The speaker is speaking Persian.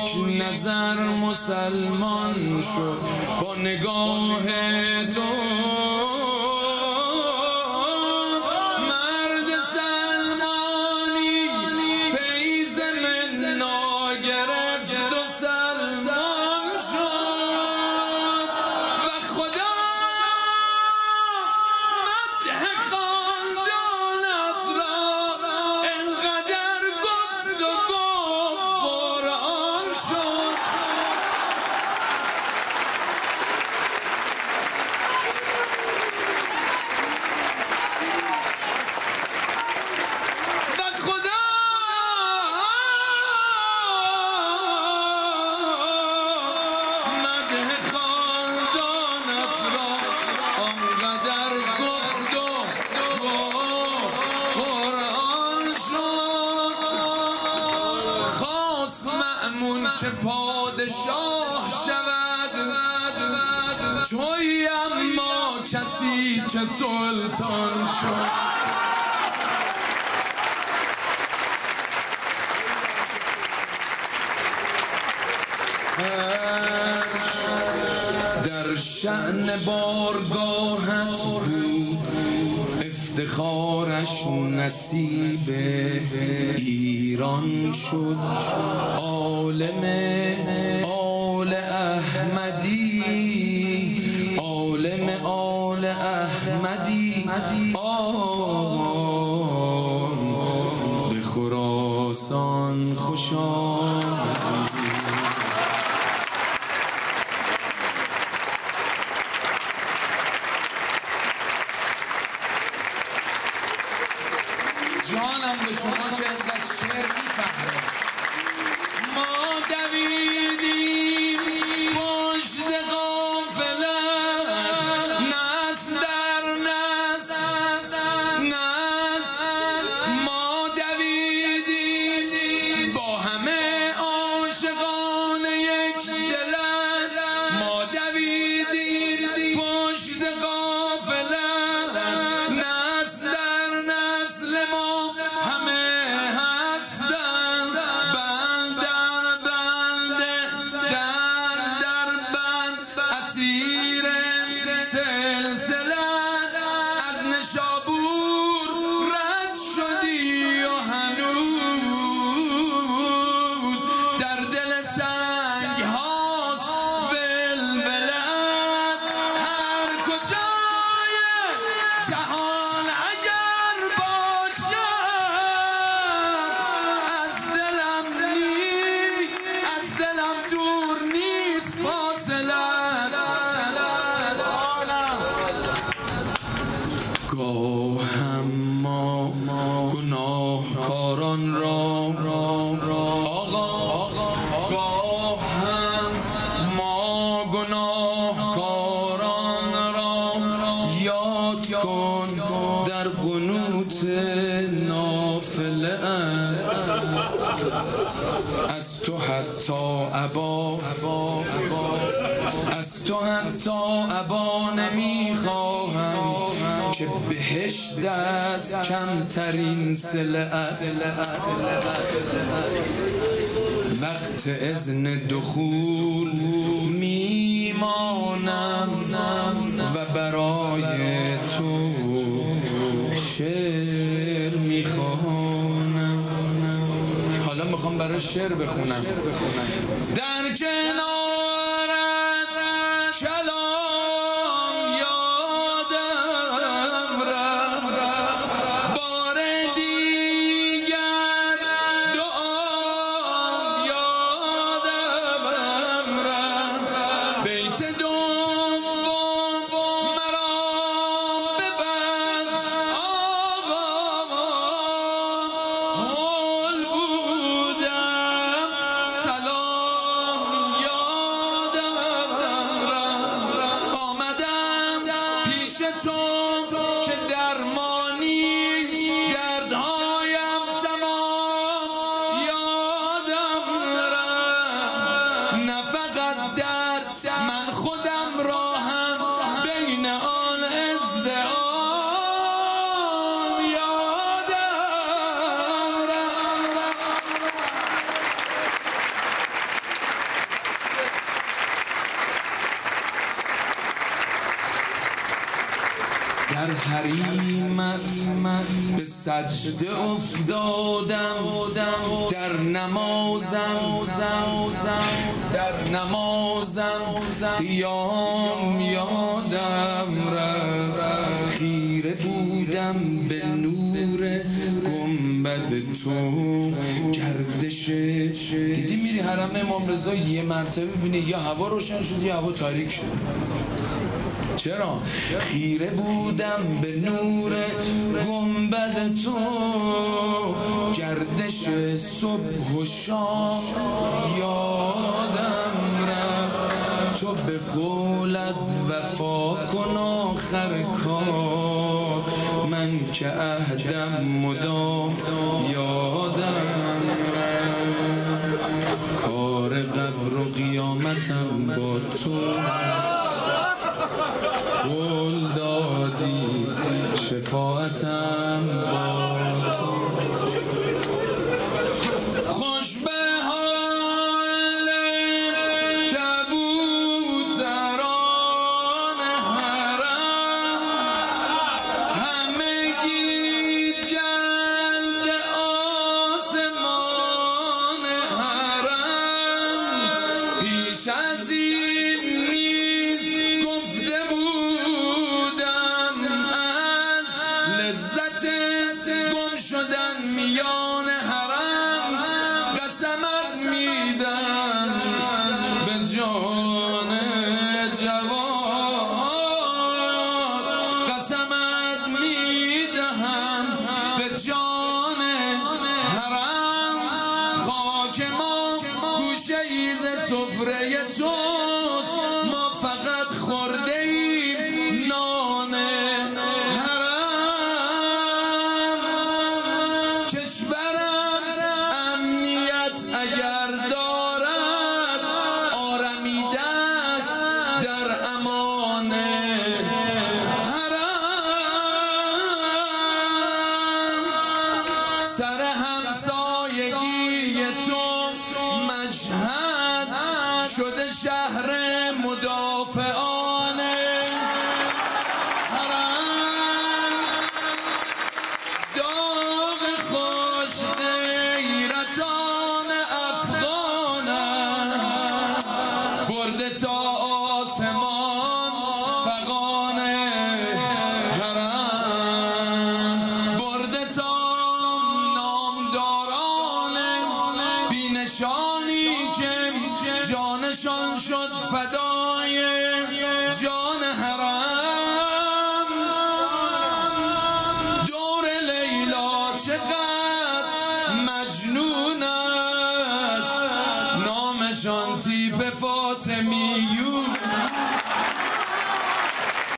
یک نظر مسلمان شد با نگاه تو. مرد سلمانی فیض منا گرفت و سلمان شد و خدا مدح خاندانت را انقدر گفت و گفت قرآن شد. که پادشاه شود توی اما کسی که سلطان شد. در شأن بارگاهت بود افتخارش نصیب ایران شد. عالم آل احمدی، عالم آل احمدی آقا به خراسان خوش آمدی. جانم به شما که ازت شعر میفهمه. ما دویدیم پشت قافله نسل در نسل، ما دویدیم با همه عاشقان یک دلت، ما دویدیم پشت قافله نسل در نسل ما همه هستن بند در بند اسیر سلسله. از نشابور رد شدی و هنوز در دل سنگ هاست ولولت. هر کجای جهان اگر از دلم دور نیست فاصله. گاهم ما گناهکاران را آقا، گاهم ما گناهکاران را یاد کن در قنوت نافله ات. از تو حتی ابا نمیخواهم که بهشت از کمترین سلعت. وقت اذن دخول میمانم و برای تو شعر میخوانم. حالا میخوام برای شعر بخونم. در کنارت کلام یادم رفت، بار دیگر دعام یادم رفت. بیت دوم مرا ببخش آقا، حال بودم سلام یادم رفت. حریمت به سجده افتادم در نمازم قیام یادم رفت خیره بودم به نور گنبد تو گردش دیدی میری حرم امام رضا یه مرتبه ببینی یا هوا روشن شد یا هوا تاریک شد. چرا؟ خیره بودم به نور گنبد تو گردش صبح و شام یادم رفت تو به قولت وفا کن آخر کار من که عهدم مدام یادم رفت کار قبر و قیامتم با تو قول دادی شفاعتم با تو خوش به حال کبوتران حرم همگی جلد آسمان حرم پیش از این نیز گفته لذت گم شدن میان حرم قسمت میدم به جان جوان قسمت میدهم به جان حرم خاک ما گوشه ای ز سفره توست ما فقط خورده ایم نان اگر دارد آرمیده است در امان حرم سر همسایگی تو مشهد شده شهر مدافعان حرم داغ خوش غیرتان برده تا آسمان فغان حرم برده تا نامداران بینشانی که جانشان شد فدای جان حرم دور لیلا چقدر مجنون است نامشان تیپ فاطمیون